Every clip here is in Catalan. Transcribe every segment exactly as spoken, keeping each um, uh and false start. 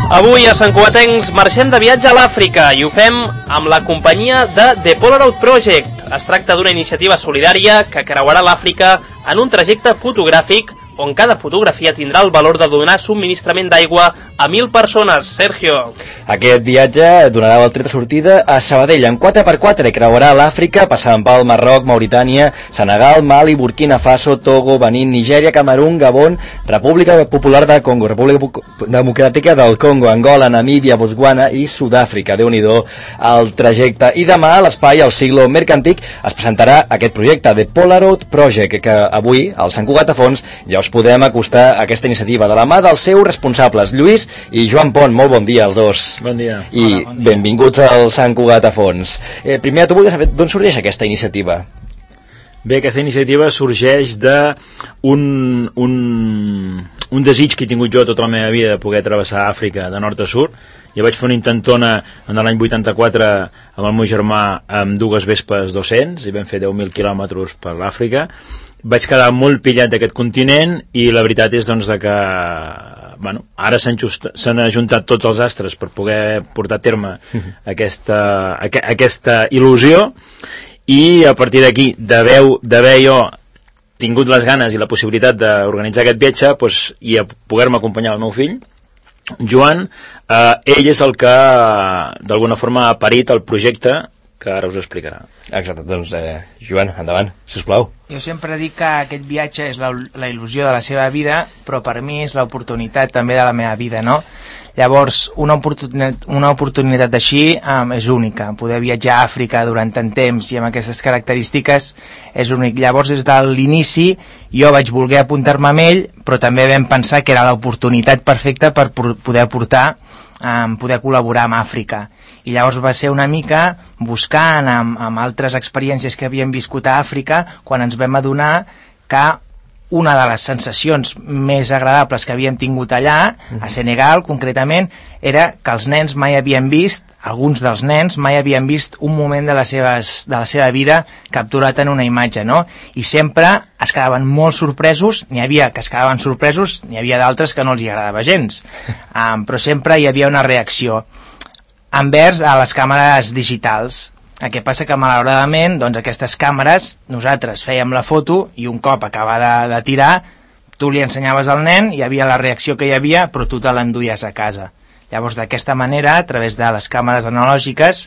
Avui a Sant Cugatencs marxem de viatge a l'Àfrica i ho fem amb la companyia de The Polaroid Project. Es tracta d'una iniciativa solidària que creuarà l'Àfrica en un trajecte fotogràfic on cada fotografia tindrà el valor de donar subministrament d'aigua a mil persones. Sergio. Aquest viatge donarà el tret de sortida a Sabadell en quatre per quatre i creuarà l'Àfrica passant pel Marroc, Mauritània, Senegal, Mali, Burkina Faso, Togo, Benín, Nigèria, Camerún, Gabon, República Popular de Congo, República Democràtica del Congo, Angola, Namíbia, Botswana i Sud-àfrica. Déu-n'hi-do el trajecte. I demà a l'espai, al Siglo Mercantic, es presentarà aquest projecte, The Polaroid Project, que avui, al Sant Cugat a Fons, ja us podem acostar a aquesta iniciativa de la mà dels seus responsables, Lluís i Joan Pont. Molt bon dia als dos. Bon dia. I Hola, bon dia. Benvinguts al Sant Cugat a Fons. Eh, primer, tu voldries saber d'on sorgeix aquesta iniciativa? Bé, aquesta iniciativa sorgeix de un, un, un desig que he tingut jo tota la meva vida de poder travessar Àfrica de nord a sud. Ja vaig fer una intentona en l'any vuitanta-quatre amb el meu germà amb dues Vespes dos-cents i vam fer deu mil quilòmetres per l'Àfrica. Vaig quedar molt pillat d'aquest continent i la veritat és doncs, de que bueno, ara s'han ajuntat tots els astres per poder portar a terme aquesta, aqu aquesta il·lusió i a partir d'aquí d'haver jo tingut les ganes i la possibilitat d'organitzar aquest viatge doncs, i a poder-me acompanyar el meu fill Joan, eh, ell és el que d'alguna forma ha parit el projecte que ara us explicarà. Exacte, doncs eh, Joan, endavant, sisplau. Jo sempre dic que aquest viatge és la, la il·lusió de la seva vida, però per mi és l'oportunitat també de la meva vida, no? Llavors, una oportunitat, una oportunitat així um, és única. Poder viatjar a Àfrica durant tant temps i amb aquestes característiques és únic. Llavors, des de l'inici, jo vaig voler apuntar-me amb ell, però també vam pensar que era l'oportunitat perfecta per poder portar, um, poder col·laborar amb Àfrica. I llavors va ser una mica buscant amb, amb altres experiències que havíem viscut a Àfrica quan ens vam adonar que una de les sensacions més agradables que havíem tingut allà, a Senegal concretament, era que els nens mai havien vist, alguns dels nens mai havien vist un moment de, les seves, de la seva vida capturat en una imatge, no? I sempre es quedaven molt sorpresos, n'hi havia que es quedaven sorpresos, n'hi havia d'altres que no els hi agradava gens, um, però sempre hi havia una reacció envers a les càmeres digitals. El que passa que malauradament doncs, aquestes càmeres, nosaltres fèiem la foto i un cop acaba de, de tirar tu li ensenyaves al nen, hi havia la reacció que hi havia, però tu te l'enduies a casa. Llavors d'aquesta manera, a través de les càmeres analògiques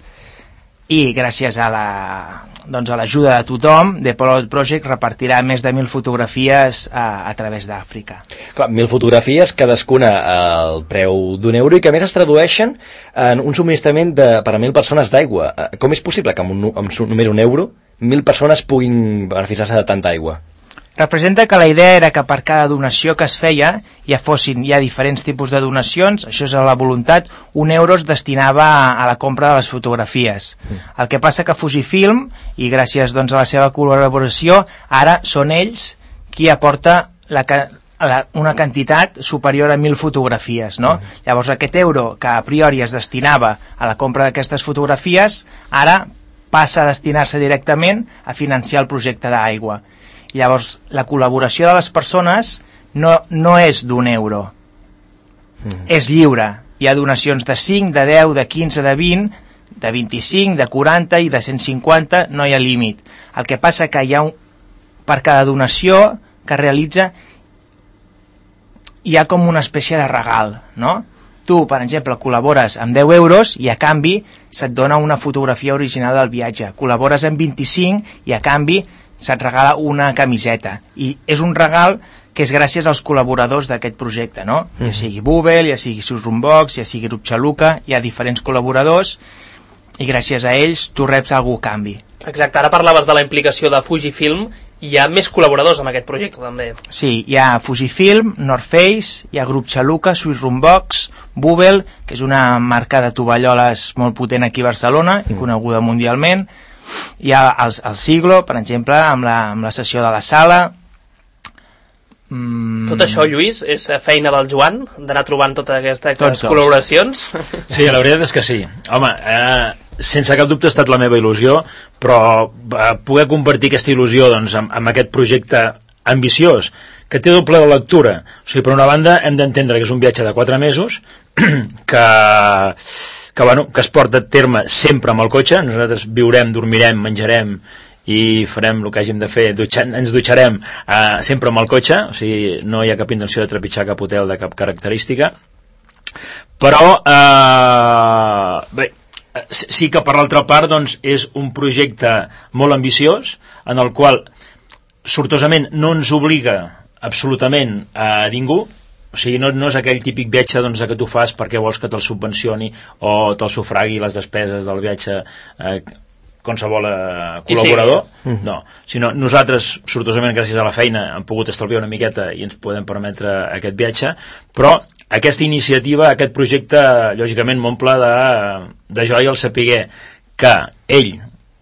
i gràcies a la doncs a l'ajuda de tothom, The Polaroid Project repartirà més de mil fotografies a, a través d'Àfrica. Clar, mil fotografies, cadascuna al preu d'un euro i que a més es tradueixen en un subministrament de, per a mil persones d'aigua. Com és possible que amb, un, amb només un euro mil persones puguin beneficiar-se de tanta aigua? Representa que la idea era que per cada donació que es feia, ja fossin hi ha diferents tipus de donacions, això és la voluntat, un euro es destinava a, a la compra de les fotografies. Mm. El que passa que Fujifilm, i gràcies doncs, a la seva col·laboració, ara són ells qui aporta la, la, una quantitat superior a mil fotografies, no? Mm. Llavors aquest euro que a priori es destinava a la compra d'aquestes fotografies, ara passa a destinar-se directament a financiar el projecte d'aigua. Llavors, la col·laboració de les persones no, no és d'un euro, mm. és lliure. Hi ha donacions de cinc, de deu, de quinze, de vint, de vint-i-cinc, de quaranta i de cent cinquanta, no hi ha límit. El que passa que hi ha un, per cada donació que realitza hi ha com una espècie de regal, no? Tu, per exemple, col·labores amb deu euros i a canvi se't dona una fotografia original del viatge. Col·labores amb vint-i-cinc i a canvi se't regala una camiseta. I és un regal que és gràcies als col·laboradors d'aquest projecte, no? Mm. Ja sigui Bubble, ja sigui Surrumbox, ja sigui Grup Xaluca, hi ha diferents col·laboradors i gràcies a ells tu reps algú a canvi. Exacte, ara parlaves de la implicació de Fujifilm i hi ha més col·laboradors en aquest projecte també. Sí, hi ha Fujifilm, North Face, hi ha Grup Xaluca, Surrumbox, Bubble, que és una marca de tovalloles molt potent aquí a Barcelona i coneguda mundialment. Hi ha el, el Siglo, per exemple, amb la, amb la sessió de la sala. Mm. Tot això, Lluís, és feina del Joan, d'anar trobant totes aquestes tots col·laboracions? Sí, la veritat és que sí. Home, eh, sense cap dubte ha estat la meva il·lusió, però eh, poder compartir aquesta il·lusió doncs, amb, amb aquest projecte ambiciós, que té doble de lectura. O sigui, per una banda, hem d'entendre que és un viatge de quatre mesos, que, que, bueno, que es porta a terme sempre amb el cotxe. Nosaltres viurem, dormirem, menjarem i farem el que hàgim de fer, dutxant, ens dutxarem eh, sempre amb el cotxe, o sigui, no hi ha cap intenció de trepitjar cap hotel de cap característica, però eh, bé, sí que per l'altra part doncs, és un projecte molt ambiciós en el qual sortosament no ens obliga absolutament a ningú. O sigui, no, no és aquell típic viatge doncs, que tu fas perquè vols que te'l subvencioni o te'l sufragui les despeses del viatge eh, qualsevol eh, col·laborador, sí. No, sinó nosaltres, sortosament gràcies a la feina, hem pogut estalviar una miqueta i ens podem permetre aquest viatge, però aquesta iniciativa, aquest projecte, lògicament m'omple de, de joia el saber que ell,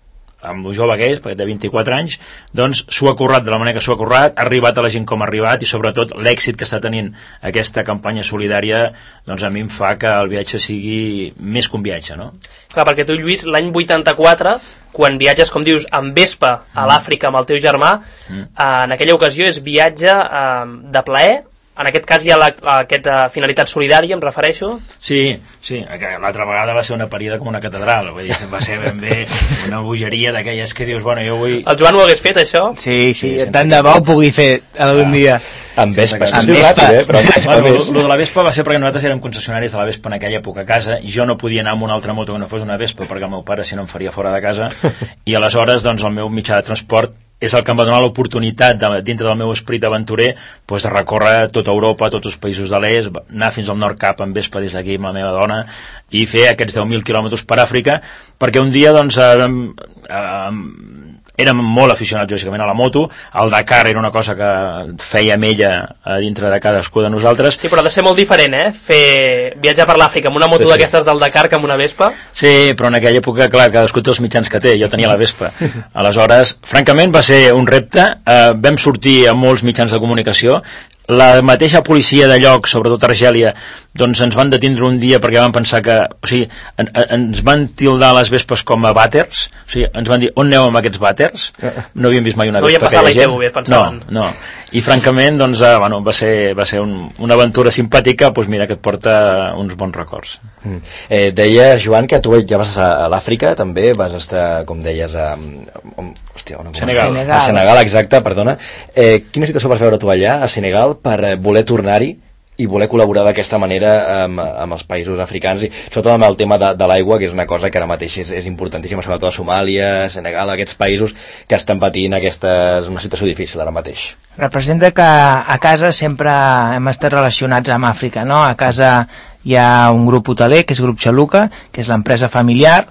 amb el jove que és, perquè té vint-i-quatre anys, doncs s'ho ha currat de la manera que s'ho ha currat, ha arribat a la gent com ha arribat i sobretot l'èxit que està tenint aquesta campanya solidària, doncs a mi em fa que el viatge sigui més que un viatge, no? Clar, perquè tu, Lluís, l'any vuitanta-quatre, quan viatges, com dius, amb Vespa a l'Àfrica amb el teu germà, mm. en aquella ocasió és viatge eh, de plaer. En aquest cas hi ha la, aquesta finalitat solidària, em refereixo? Sí, sí, l'altra vegada va ser una parida com una catedral, vull dir, va ser ben bé una bogeria d'aquelles que dius, bueno, jo vull... El Joan ho hagués fet, això? Sí, sí, sí tant de bo ho pugui fer algun ah, dia. Amb Vespa, amb Vespa. Eh? Però amb Vespa bueno, lo, lo de la Vespa va ser perquè nosaltres érem concessionaris de la Vespa en aquella època a casa, i jo no podia anar amb una altra moto que no fos una Vespa, perquè el meu pare si no em faria fora de casa, i aleshores, doncs, el meu mitjà de transport és el que em va donar l'oportunitat de, dintre del meu esperit aventurer doncs, de recórrer tota Europa, tots els països de l'est, anar fins al nord cap amb Vespa des d'aquí amb la meva dona i fer aquests deu mil quilòmetres per Àfrica, perquè un dia doncs, eh, eh, érem molt aficionats lògicament a la moto, el Dakar era una cosa que fèiem ella a dintre de cadascú de nosaltres. Sí, però ha de ser molt diferent, eh? Fer viatjar per l'Àfrica amb una moto sí, sí. d'aquestes del Dakar que amb una Vespa. Sí, però en aquella època, clar, cadascú té els mitjans que té, jo tenia la Vespa. Aleshores, francament va ser un repte, eh, vam sortir a molts mitjans de comunicació, la mateixa policia de lloc, sobretot Argèlia, doncs ens van detindre un dia perquè van pensar que, o sigui, en, en, ens van tildar les vespes com a vàters, o sigui, ens van dir, on aneu amb aquests vàters? No havíem vist mai una no vespa aquella gent. No havia passat la I T V, pensaven. No, no. I francament, doncs, eh, bueno, va ser, va ser un, una aventura simpàtica, doncs mira, que et porta uns bons records. Mm. Eh, deies, Joan, que tu ja vas a l'Àfrica, també, vas estar, com deies, a... a hòstia, on Senegal. Senegal. A Senegal, exacte, perdona. Eh, quina situació vas veure tu allà, a Senegal, per voler tornar-hi i voler col·laborar d'aquesta manera amb, amb els països africans i sobretot amb el tema de, de l'aigua, que és una cosa que ara mateix és, és importantíssima, sobretot a Somàlia, Senegal, aquests països que estan patint aquesta, una situació difícil ara mateix. Representa que a casa sempre hem estat relacionats amb Àfrica, no? A casa hi ha un grup hoteler, que és Grup Xaluca, que és l'empresa familiar,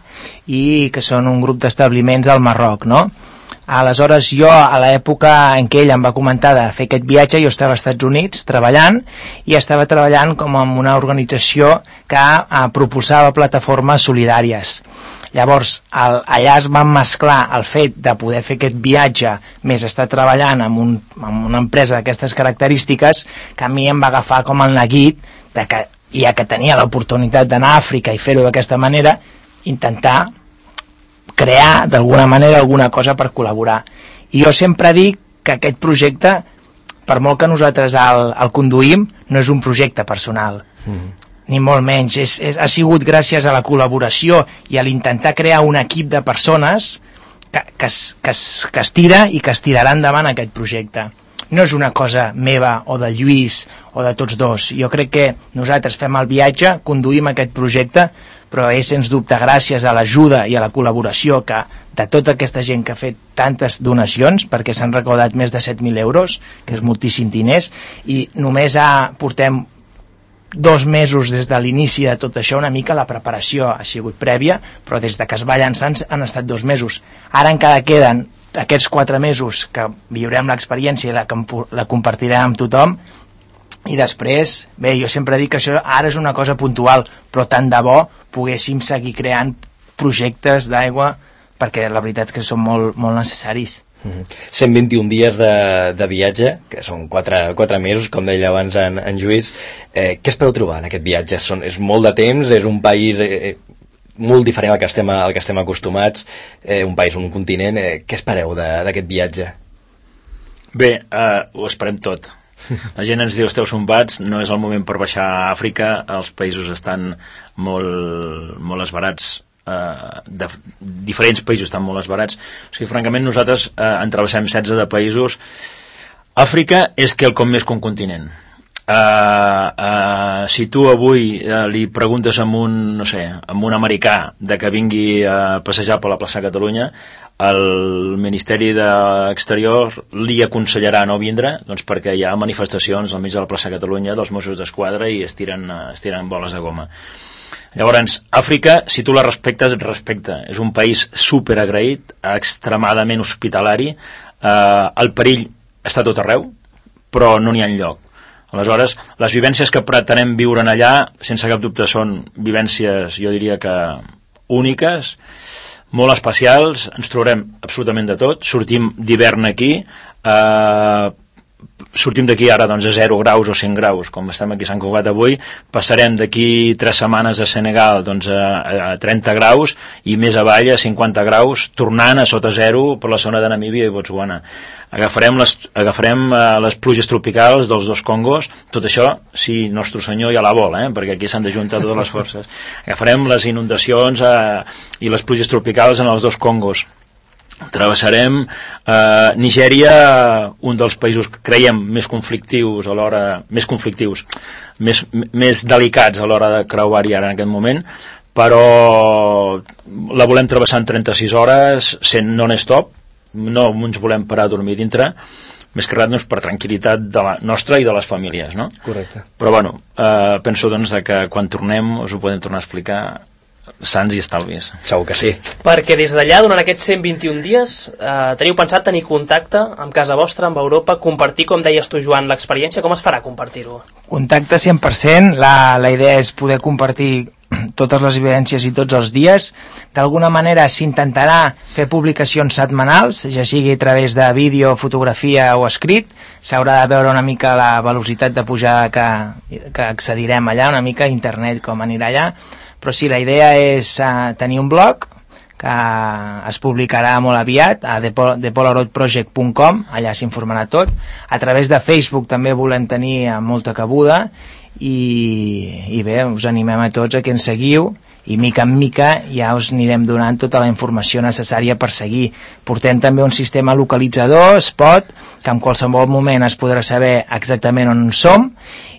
i que són un grup d'establiments al Marroc, no? Aleshores jo, a l'època en què ell em va comentar de fer aquest viatge, jo estava als Estats Units treballant i estava treballant com en una organització que eh, propulsava plataformes solidàries. Llavors, el, allà es van mesclar el fet de poder fer aquest viatge més estar treballant amb, un, amb una empresa d'aquestes característiques, que a mi em va agafar com el neguit de que, ja que tenia l'oportunitat d'anar a Àfrica i fer-ho d'aquesta manera, intentar crear d'alguna manera alguna cosa per col·laborar. I jo sempre dic que aquest projecte, per molt que nosaltres el, el conduïm, no és un projecte personal, mm. ni molt menys. És, és, ha sigut gràcies a la col·laboració i a l'intentar crear un equip de persones que, que, es, que, es, que es tira i que es tirarà endavant aquest projecte. No és una cosa meva o de Lluís o de tots dos. Jo crec que nosaltres fem el viatge, conduïm aquest projecte, però és sens dubte gràcies a l'ajuda i a la col·laboració que, de tota aquesta gent que ha fet tantes donacions, perquè s'han recaudat més de set mil euros, que és moltíssim diners, i només ha, portem dos mesos des de l'inici de tot això, una mica la preparació ha sigut prèvia, però des de que es va llançar han estat dos mesos. Ara encara queden aquests quatre mesos que viurem l'experiència i la, la compartirem amb tothom, i després, bé, jo sempre dic que això ara és una cosa puntual, però tant de bo poguéssim seguir creant projectes d'aigua, perquè la veritat és que són molt, molt necessaris. Mm-hmm. cent vint-i-un dies de, de viatge, que són quatre mesos, com deia abans en, en Lluís. Eh, què espereu trobar en aquest viatge? Són, és molt de temps, és un país eh, molt diferent al que estem, al que estem acostumats, eh, un país, un continent. Eh, què espereu d'aquest viatge? Bé, eh, ho esperem tot. La gent ens diu esteu sombats, no és el moment per baixar a Àfrica, els països estan molt, molt esbarats, eh, de, diferents països estan molt esbarats, o sigui, francament nosaltres eh, en travessem setze de països. Àfrica és quelcom més que un continent. Uh, uh, si tu avui uh, li preguntes a un, no sé, a un americà de que vingui a passejar per la plaça de Catalunya, el Ministeri d'Exterior li aconsellarà no vindre, doncs perquè hi ha manifestacions al mig de la plaça de Catalunya dels Mossos d'Esquadra i es tiren, uh, es tiren boles de goma. Llavors, Àfrica, si tu la respectes, et respecta. És un país superagraït, extremadament hospitalari, uh, el perill està tot arreu, però no n'hi ha enlloc. Aleshores, les vivències que pretenem viure allà, sense cap dubte, són vivències, jo diria que úniques, molt especials, ens trobarem absolutament de tot, sortim d'hivern aquí, eh, sortim d'aquí ara doncs, a zero graus o cent graus, com estem aquí a Sant Cugat avui, passarem d'aquí tres setmanes a Senegal doncs, a, a trenta graus i més avall a cinquanta graus, tornant a sota zero per la zona de Namíbia i Botswana. Agafarem les, agafarem uh, les pluges tropicals dels dos Congos, tot això si Nostre Senyor ja la vol, eh? Perquè aquí s'han de juntar totes les forces. Agafarem les inundacions uh, i les pluges tropicals en els dos Congos. Travessarem eh, Nigèria, un dels països que creiem més conflictius a l'hora, més conflictius, més, més delicats a l'hora de creuar-hi ara en aquest moment, però la volem travessar en trenta-sis hores, sent non-stop, no ens volem parar a dormir dintre, més que res doncs, per tranquil·litat de la nostra i de les famílies, no? Correcte. Però bueno, eh, penso doncs de que quan tornem us ho podem tornar a explicar sants i estalvis. Segur que sí. Perquè des d'allà, durant aquests cent vint-i-un dies, eh, teniu pensat tenir contacte amb casa vostra, amb Europa, compartir, com deies tu, Joan, l'experiència? Com es farà compartir-ho? Contacte cent per cent. La, la idea és poder compartir totes les vivències i tots els dies. D'alguna manera s'intentarà fer publicacions setmanals, ja sigui a través de vídeo, fotografia o escrit. S'haurà de veure una mica la velocitat de pujada que, que accedirem allà, una mica internet com anirà allà. Però sí, la idea és uh, tenir un blog que es publicarà molt aviat a the polaroid project punt com, allà s'informarà tot. A través de Facebook també volem tenir molta cabuda i, i bé, us animem a tots a que ens seguiu i mica en mica ja us anirem donant tota la informació necessària per seguir. Portem també un sistema localitzador, Spot, que en qualsevol moment es podrà saber exactament on som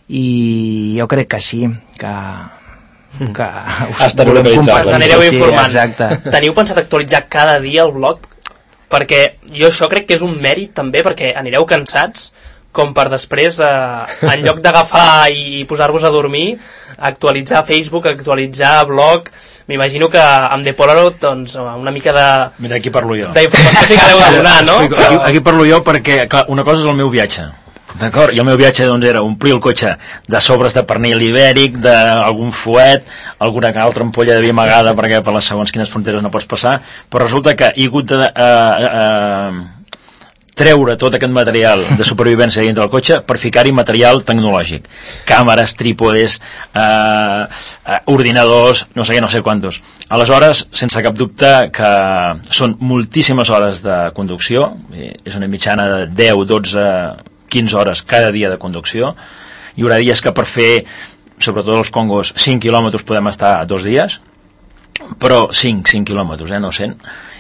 i jo crec que sí, que... que us volem compartir. Anireu informant. Sí, exacte. Teniu pensat actualitzar cada dia el blog? Perquè jo això crec que és un mèrit també, perquè anireu cansats com per després, eh, en lloc d'agafar i posar-vos a dormir, actualitzar Facebook, actualitzar blog. M'imagino que amb The Polaroid doncs, una mica de... Mira, aquí parlo jo. D'informació sí que heu de donar, no? Aquí, aquí parlo jo perquè, clar, una cosa és el meu viatge. D'acord? I el meu viatge doncs, era omplir el cotxe de sobres de pernil ibèric, d'algun fuet, alguna altra ampolla de vi amagada perquè per les segons quines fronteres no pots passar, però resulta que he hagut de eh, eh, treure tot aquest material de supervivència dintre del cotxe per ficar-hi material tecnològic, càmeres, trípodes, eh, eh, ordinadors, no sé què, no sé quantos. Aleshores, sense cap dubte que són moltíssimes hores de conducció, és una mitjana de deu, dotze, quinze hores cada dia de conducció. Hi haurà dies que per fer, sobretot als Congos, cinc quilòmetres podem estar dos dies, però cinc, cinc quilòmetres, eh, no cent.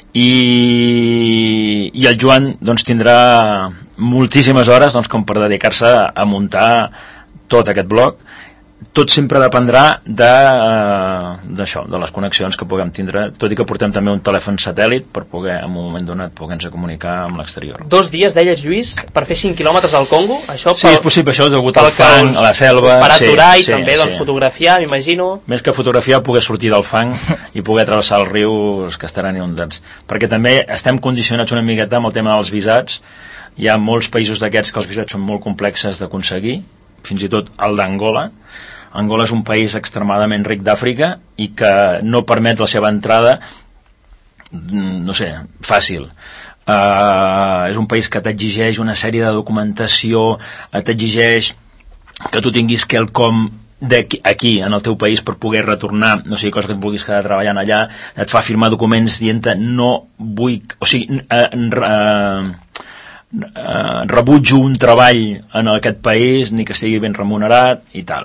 I, i el Joan doncs, tindrà moltíssimes hores doncs, com per dedicar-se a muntar tot aquest bloc. Tot sempre dependrà de, d'això, de les connexions que puguem tindre, tot i que portem també un telèfon satèl·lit per poder, en un moment donat, poder-nos comunicar amb l'exterior. Dos dies, deies, Lluís, per fer cinc quilòmetres al Congo? Això sí, pel, és possible, això, degut al fang, a la selva... Per aturar sí, i sí, també sí. doncs, fotografiar, m'imagino... Més que fotografiar, poder sortir del fang i poder travessar els rius que estaran inundats. Perquè també estem condicionats una miqueta amb el tema dels visats. Hi ha molts països d'aquests que els visats són molt complexes d'aconseguir, fins i tot el d'Angola. Angola és un país extremadament ric d'Àfrica i que no permet la seva entrada, no sé, fàcil. Uh, és un país que t'exigeix una sèrie de documentació, t'exigeix que tu tinguis quelcom d'aquí, aquí, en el teu país, per poder retornar, no sé, cosa que et vulguis quedar treballant allà, et fa firmar documents dient-te no vull... O sigui, uh, uh, eh, rebutjo un treball en aquest país ni que estigui ben remunerat i tal.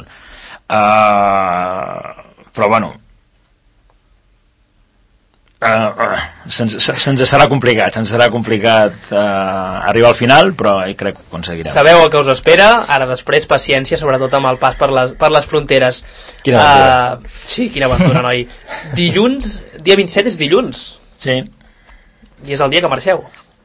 Uh, però bueno, Uh, uh, se'ns se serà complicat se'ns serà complicat uh, arribar al final, però crec que ho aconseguirem. Sabeu el que us espera, ara després paciència, sobretot amb el pas per les, per les fronteres. Quina aventura. Uh, sí, quina aventura, noi. Dilluns, dia vint-i-set és dilluns. Sí. I és el dia que marxeu.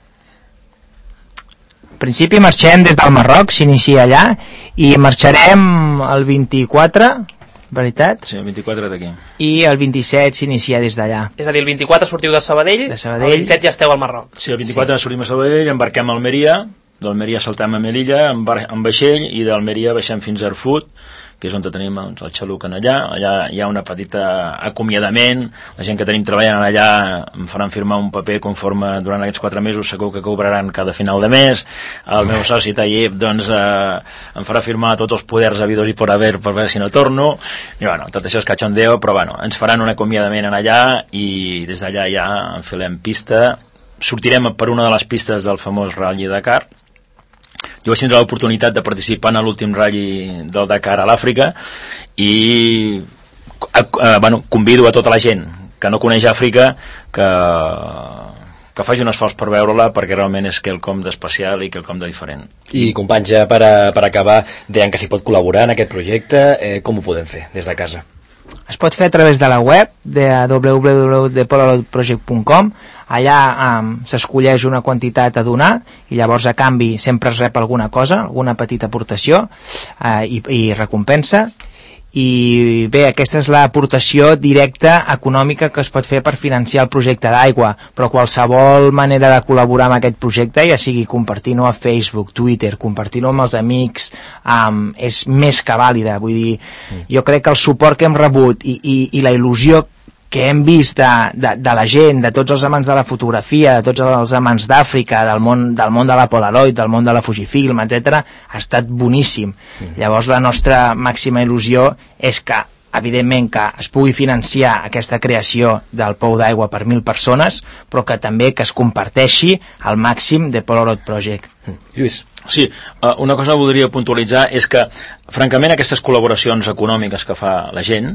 En principi marxem des del Marroc, s'inicia allà, i marxarem el vint-i-quatre, veritat? Sí, el vint-i-quatre d'aquí. I el vint-i-set s'inicia des d'allà. És a dir, el vint-i-quatre sortiu de Sabadell, de Sabadell. El vint-i-set ja esteu al Marroc. Sí, el vint-i-quatre sí. Sortim a Sabadell, embarquem a Almeria, d'Almeria saltem a Melilla amb, amb vaixell, i d'Almeria baixem fins a Erfurt, que és on tenim doncs, el xaluc en allà. Allà hi ha una petita acomiadament, la gent que tenim treballant allà em faran firmar un paper conforme durant aquests quatre mesos segur que cobraran cada final de mes. El meu soci Tayyip doncs, eh, em farà firmar tots els poders habidos i por haver per veure si no torno, i bueno, tot això és cachondeo, però bueno, ens faran un acomiadament en allà i des d'allà ja enfilem pista, sortirem per una de les pistes del famós Rally Dakar. Jo vaig tindre l'oportunitat de participar en l'últim Rally del Dakar a l'Àfrica i eh, bueno, convido a tota la gent que no coneix Àfrica que, que faci un esforç per veure-la, perquè realment és quelcom d'especial i quelcom de diferent. I companys, ja per, a, per acabar, deien que s'hi pot col·laborar en aquest projecte, eh, com ho podem fer des de casa? Es pot fer a través de la web de w w w punt the polaroid project punt com. Allà um, s'escolleix una quantitat a donar i llavors a canvi sempre es rep alguna cosa, alguna petita aportació uh, i, i recompensa. I bé, aquesta és l'aportació directa econòmica que es pot fer per financiar el projecte d'aigua, però qualsevol manera de col·laborar amb aquest projecte, ja sigui compartir-ho a Facebook, Twitter, compartir-ho amb els amics, um, és més que vàlida. Vull dir, jo crec que el suport que hem rebut i, i, i la il·lusió que hem vist de, de, de la gent, de tots els amants de la fotografia, de tots els amants d'Àfrica, del món, del món de la Polaroid, del món de la Fujifilm, etcètera, ha estat boníssim. Mm. Llavors la nostra màxima il·lusió és que, evidentment, que es pugui financiar aquesta creació del pou d'aigua per mil persones, però que també que es comparteixi al màxim de Polaroid Project. Mm. Lluís. Sí, una cosa que voldria puntualitzar és que, francament, aquestes col·laboracions econòmiques que fa la gent,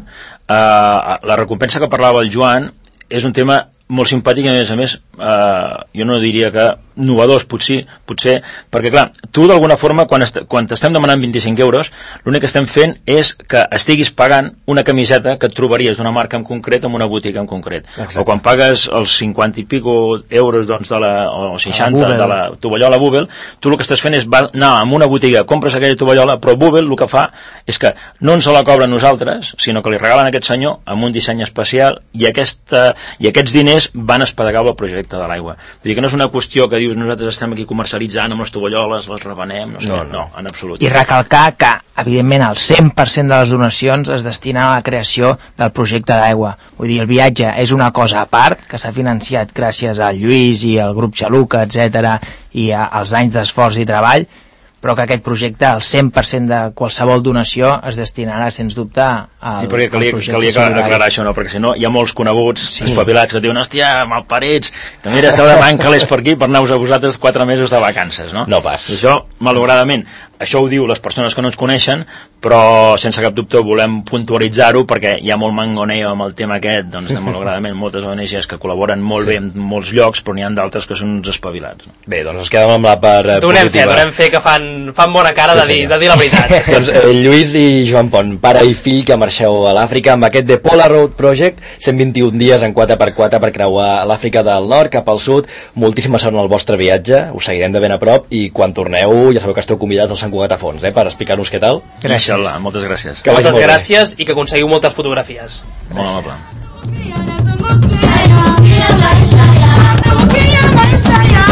eh, la recompensa que parlava el Joan és un tema molt simpàtic i, a més a més, eh, jo no diria que novedors, potser, potser perquè, clar, tu d'alguna forma, quan, est quan t'estem demanant vint-i-cinc euros, l'únic que estem fent és que estiguis pagant una camiseta que et trobaries d'una marca en concret en una botiga en concret. Exacte. O quan pagues els cinquanta i pico euros, doncs, de la, o seixanta de la tovallola Bubble, tu el que estàs fent és anar a una botiga, compres aquella tovallola, però Bubble el que fa és que no ens la cobra nosaltres, sinó que li regalen a aquest senyor amb un disseny especial, i, aquesta, i aquests diners van espedagar el projecte de l'aigua. Vull dir que no és una qüestió que dius nosaltres estem aquí comercialitzant amb les tovalloles, les revenem, no sé, no, no, en absolut. I recalcar que, evidentment, el cent per cent de les donacions es destina a la creació del projecte d'aigua. Vull dir, el viatge és una cosa a part, que s'ha financiat gràcies al Lluís i al grup Xaluca, etcètera, i a, als anys d'esforç i treball, però que aquest projecte, el cent per cent de qualsevol donació, es destinarà, sens dubte, al, sí, perquè calia, al projecte calia solidari. aclarar això, no? Perquè si no, hi ha molts coneguts, sí. espavilats, que diuen, hòstia, malparits, que mira, esteu demanant calés per aquí per anar-vos a vosaltres quatre mesos de vacances, no? No pas. I això, malauradament, això ho diu les persones que no ens coneixen, però sense cap dubte volem puntualitzar-ho, perquè hi ha molt mangoneo amb el tema aquest, doncs, de, malauradament, moltes O N Ges que col·laboren molt sí. bé en molts llocs, però n'hi ha d'altres que són uns espavilats. No? Bé, doncs ens quedem amb la part eh, donem positiva. Fe, donem fe que fan, fan bona cara sí, de, dir, de dir la veritat. Doncs eh, Lluís i Joan Pont, pare i fill que marxeu a l'Àfrica amb aquest The Polaroid Project, cent vint-i-un dies en quatre per quatre per creuar l'Àfrica del nord cap al sud. Moltíssima sort en el vostre viatge, us seguirem de ben a prop, i quan torneu ja sabeu que esteu convidats al Sant Cugat a Fons, eh, per explicar-nos què tal. Gràcies. Inshallah, moltes gràcies. Que moltes gràcies bé. I que aconseguiu moltes fotografies. Molt amable. Gràcies.